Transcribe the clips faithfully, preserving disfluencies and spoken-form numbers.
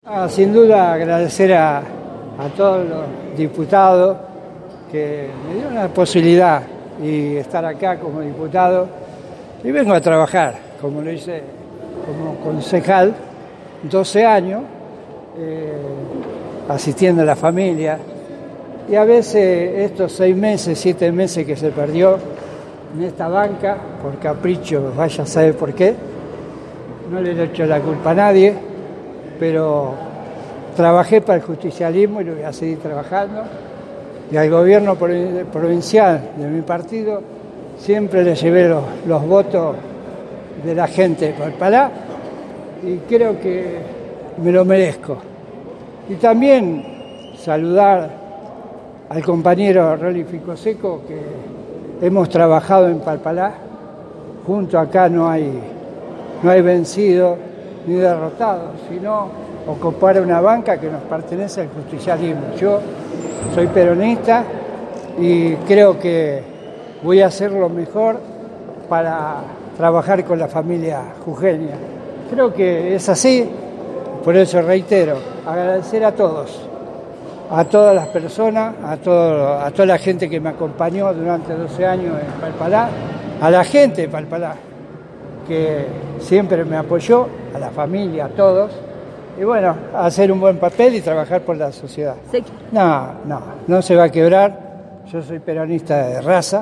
Ah, sin duda agradecer a, a todos los diputados que me dieron la posibilidad de estar acá como diputado y vengo a trabajar, como lo hice como concejal, doce años, eh, asistiendo a la familia, y a veces estos seis meses, siete meses que se perdió en esta banca, por capricho, vaya a saber por qué, no le he hecho la culpa a nadie, pero trabajé para el justicialismo y lo voy a seguir trabajando. Y al gobierno provincial de mi partido siempre le llevé los, los votos de la gente de Palpalá y creo que me lo merezco. Y también saludar al compañero Rolly Ficoseco, que hemos trabajado en Palpalá. Junto acá no hay, no hay vencido ni derrotado, sino ocupar una banca que nos pertenece al justicialismo. Yo soy peronista y creo que voy a hacer lo mejor para trabajar con la familia jujeña. Creo que es así, por eso reitero, agradecer a todos, a todas las personas, a, todo, a toda la gente que me acompañó durante doce años en Palpalá, a la gente de Palpalá, que siempre me apoyó, a la familia, a todos, y bueno, hacer un buen papel y trabajar por la sociedad. Sí. No, no, no se va a quebrar. Yo soy peronista de raza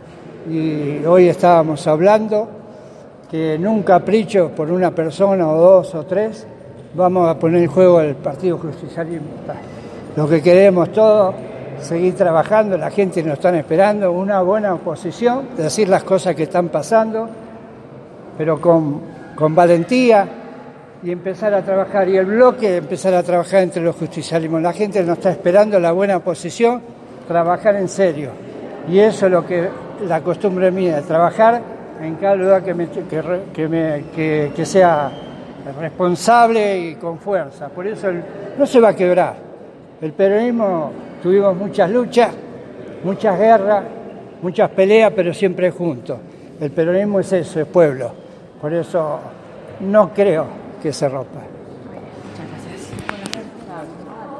y hoy estábamos hablando que en un capricho por una persona o dos o tres vamos a poner en juego el Partido Justicialismo. Lo que queremos todos, seguir trabajando, la gente nos está esperando, una buena oposición, decir las cosas que están pasando, pero con, con valentía, y empezar a trabajar, y el bloque empezar a trabajar entre los justicialismos. La gente nos está esperando, la buena oposición, trabajar en serio. Y eso es lo que la costumbre mía, de trabajar en cada lugar que, me, que, que, me, que, que sea responsable y con fuerza. Por eso el, no se va a quebrar. El peronismo tuvimos muchas luchas, muchas guerras, muchas peleas, pero siempre juntos. El peronismo es eso, es pueblo. Por eso no creo que se rompa.